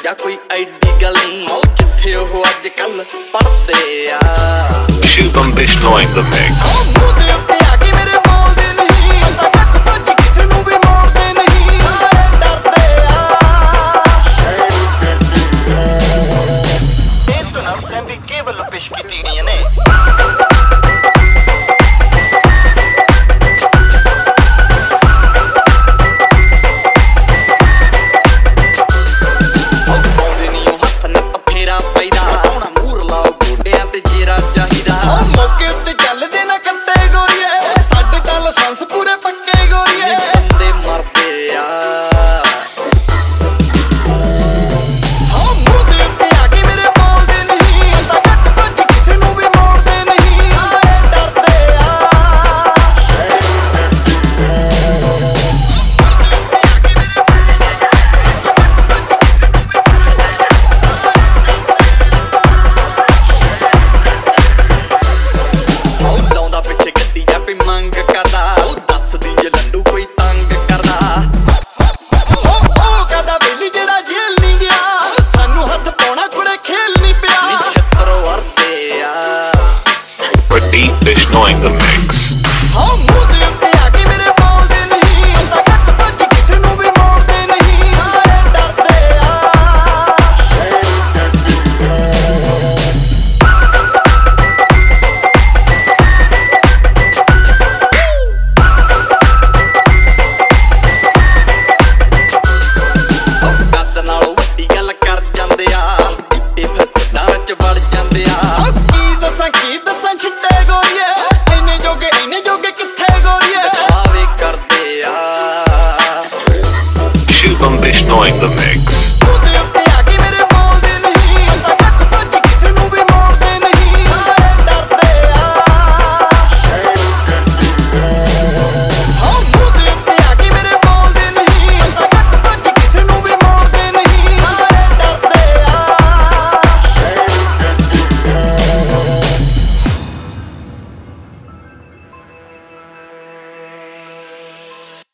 ਜਾ ਕੋਈ ਐਡੀ ਗੱਲ ਨਹੀਂ ਉਹ ਜਿੱਥੇ ਉਹ ਅੱਜ ਕੱਲ ਪੜਦੇ ਆ Shubham Bishnoy in the mix. ਮੂੰਹ ਦੇ ਉੱਤੇ ਆ ਕੇ ਮੇਰੇ ਬੋਲਦੇ ਨਹੀਂ ਤਾਂ ਘੱਟ ਭੱਜ ਕਿਸੇ ਨੂੰ ਵੀ ਮੋੜਦੇ ਨਹੀਂ ਸਾਰੇ ਡਰਦੇ ਆ ਇਹ ਸੁਣਾ ਵੀ ਕੇਵਲ ਪੇਸ਼ ਕੀਤੀ ਗਈਆਂ ਨੇ ਮੰਗ ਕਰਦਾ ਉਹ ਦੱਸਦੀ ਜੇ ਲੰਡੂ ਕੋਈ ਤੰਗ ਕਰਦਾ ਉਹ ਕਹਦਾ ਵੇਲੀ ਜਿਹੜਾ ਜੇਲ੍ਹ ਨਹੀਂ ਗਿਆ ਸਾਨੂੰ ਹੱਥ ਪਾਉਣਾ ਕੁੜੇ ਖੇਲ ਨਹੀਂ ਪਿਆ ਨਿਛਤਰ ਵਰਤੇ ਆ Pradeep Bishnoy in the mix. ਹਾਂ ਮੂੰਹ ਦੇ ਉੱਤੇ ਆ ਕੇ ਮੇਰੇ ਬੋਲਦੇ ਨਹੀਂ ਤਾਂ ਘੱਟ ਭੱਜ ਕਿਸੇ ਨੂੰ ਵੀ ਮੋੜਦੇ ਨਹੀਂ ਸਾਰੇ ਡਰਦੇ ਆ ਵੜ ਜਾਂਦੇ ਆ ਕੀ ਦੱਸਾਂ ਛਿੱਟੇ ਗੋਰੀਏ ਇੰਨੇ ਜੋਗੇ ਕਿੱਥੇ ਗੋਰੀਏ ਦਿਖਾਵੇ ਕਰਦੇ ਆ Shubham Bishnoy in the mix.